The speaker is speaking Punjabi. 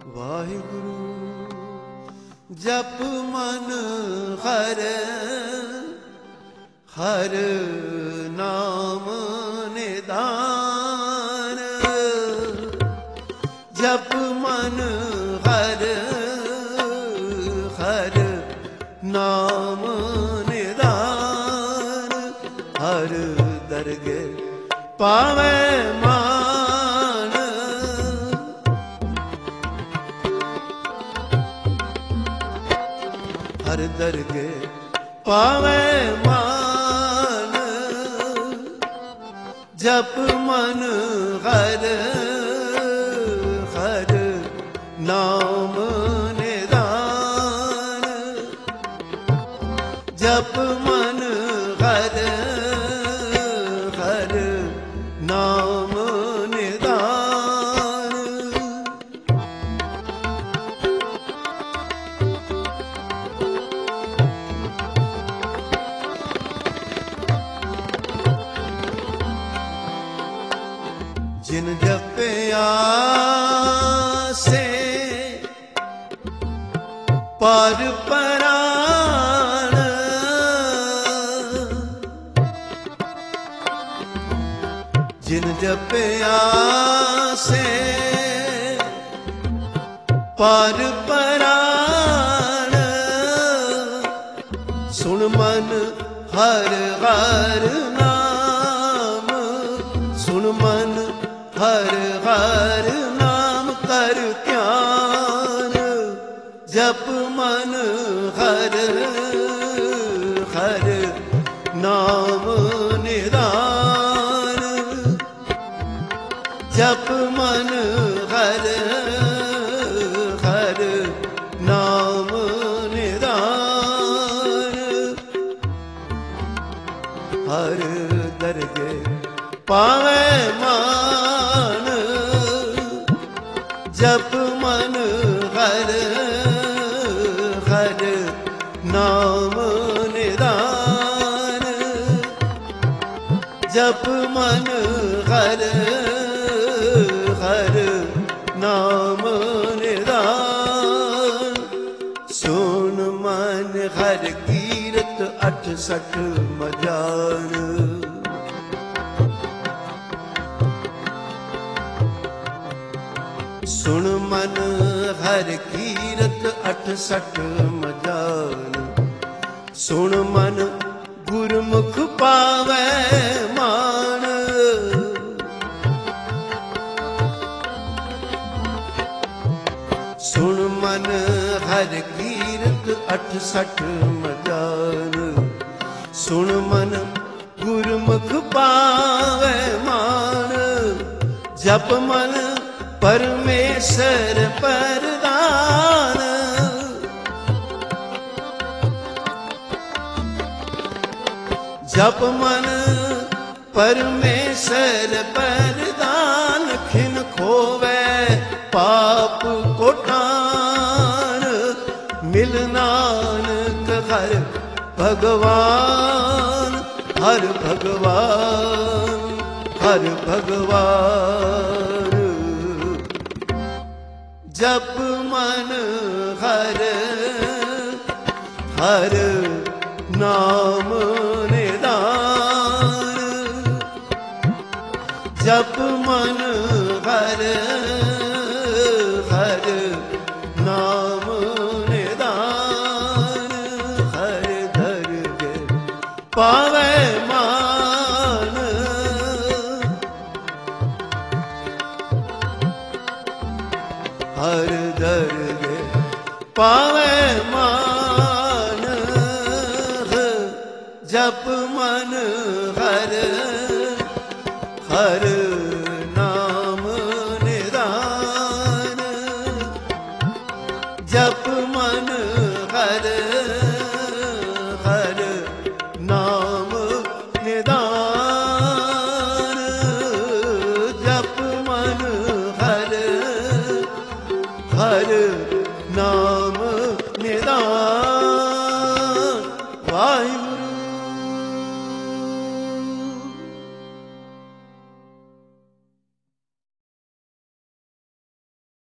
ਵਾਹਿਗੁਰੂ ਜਪ ਮਨ ਹਰ ਹਰ ਨਾਮ ਨਿਧਾਨ ਜਪ ਮਨ ਹਰ ਹਰ ਨਾਮ ਨਿਧਾਨ ਹਰ ਦਰਗਹਿ ਪਾਵੈ ਮਾਨ ਹਰ ਦਰਗਹਿ ਪਾਵੈ ਮਾਨ ਜਪ ਮਨ ਹਰ ਹਰ ਨਾਮ ਨਿਧਾਨ ਜਪ ਮਨ ਹਰ ਹਰ ਨਾਮ ਨਿਧਾਨ ਜਿਨ ਜਪਿਆ ਸੇ ਪਰ ਪਰਾਨ ਜਿਨ ਜਪਿਆ ਸੇ ਪਰ ਪਰਾਨ ਸੁਣ ਮਨ ਹਰ ਹਰ ਨਾਮ ਸੁਣ ਮਨ ਹਰ ਹਰ ਨਾਮ ਕਰ ਧਿਆਨ ਜਪ ਮਨ ਹਰ ਹਰ ਨਾਮ ਨਿਧਾਨ ਜਪ ਮਨ ਹਰ ਹਰ ਨਾਮ ਨਿਧਾਨ ਹਰ ਦਰਗਹਿ ਪਾਵੈ ਮਾਨ ਜਪ ਮਨ ਹਰ ਹਰ ਨਾਮ ਨਿਧਾਨ ਜਪ ਮਨ ਹਰ ਹਰ ਨਾਮ ਨਿਧਾਨ ਸੁਣ ਮਨ ਹਰ ਕੀਰਤ 68 ਮਜਾਨ ਸੁਣ ਮਨ ਹਰ ਕੀਰਤ 68 ਮਜਾਨ ਸੁਣ ਮਨ ਗੁਰਮੁਖ ਪਾਵੈ ਮਾਨ ਸੁਣ ਮਨ ਹਰ ਕੀਰਤ 68 ਮਜਾਨ ਸੁਣ ਮਨ ਗੁਰਮੁਖ ਪਾਵੈ ਮਾਨ ਜਪ ਮਨ ਪਰਮੇਸ਼ਰ ਪ੍ਰਦਾਨ ਜਪ ਮਨ ਪਰਮੇਸ਼ਰ ਪ੍ਰਦਾਨ ਖਿਨ ਖੋਵੈ ਪਾਪ ਕੋਟਾਨ ਮਿਲ ਨਾਨਕ ਹਰ ਭਗਵਾਨ ਹਰ ਭਗਵਾਨ ਹਰ ਭਗਵਾਨ ਜਪ ਮਨ ਹਰ ਹਰ ਨਾਮ ਨਿਧਾਨ ਜਪ ਮਨ ਹਰ ਹਰ ਨਾਮ ਨਿਧਾਨ ਹਰ ਦਰਗਹਿ ਪਾਵੈ ਮਾਨ ਹਰ ਦਰਗਹਿ ਪਾਵੈ ਮਾਨ ਜਪ ਮਨ ਹਰ ਹਰ ਨਾਮ ਨਿਧਾਨ ਜਪ ਮਨ ਹਰ ਹਰ ਨਾਮ ਨਿਧਾਨ ਜਪ ਮਨ ਹਰ ਹਰ ਨਾਮ